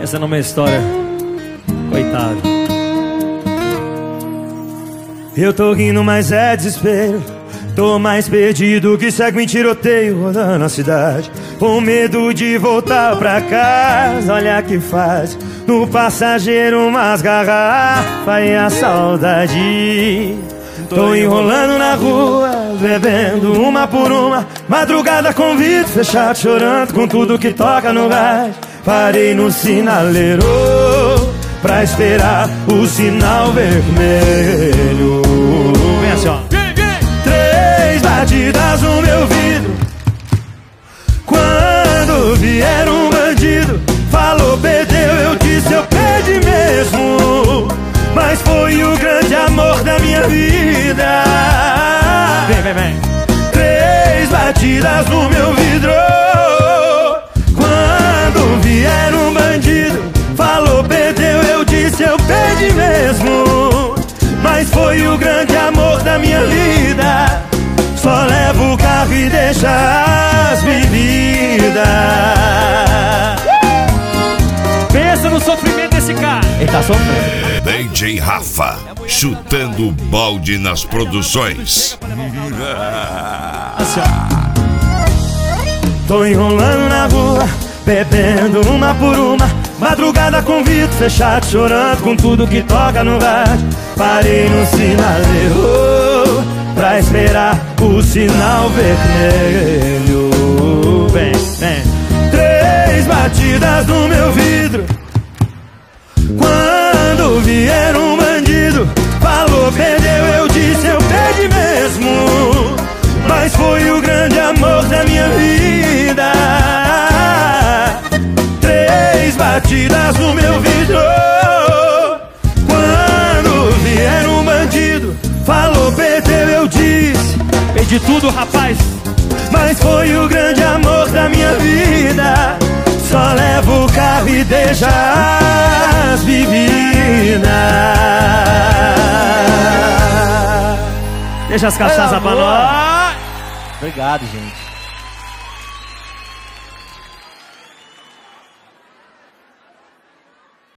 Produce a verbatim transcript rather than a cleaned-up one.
Pensando numa história. Coitado. Eu tô rindo, mas é desespero. Tô mais perdido que segue em tiroteio rodando a cidade, com medo de voltar pra casa. Olha que faz no passageiro umas garrafas e a saudade. Tô enrolando na rua, bebendo uma por uma, madrugada com vidro fechado, chorando com tudo que toca no rádio. Parei no sinaleiro pra esperar o sinal vermelho. Vem assim, ó. Três batidas no meu vidro. Quando vier um bandido, falou perdeu, eu disse eu perdi mesmo. Mas foi o grande amor da minha vida. Vem, vem, vem. Três batidas no meu vidro. Quando vier um bandido, falou perdeu, eu disse eu perdi mesmo. Mas foi o grande amor da minha vida. Só levo o carro e deixa as bebidas. Pensa no sofrimento desse cara. Ele tá sofrendo. D J Rafa, chutando o balde nas produções. Assim, ó. Tô enrolando na rua, bebendo uma por uma, madrugada com vidro fechado, chorando com tudo que toca no rádio. Parei no sinaleiro pra esperar o sinal vermelho. Vem, vem. Três batidas no meu vidro. Quando vier um bandido, falou perdeu, eu disse eu perdi mesmo. Mas foi o grande amor da minha vida. Três batidas no meu vidro. Quando vier um bandido, falou perdeu, eu disse Perdi tudo, rapaz. mas foi o grande amor da minha vida. Só levo o carro e deixa as bebidas. Deixa as cachaças pra nós. Obrigado, gente.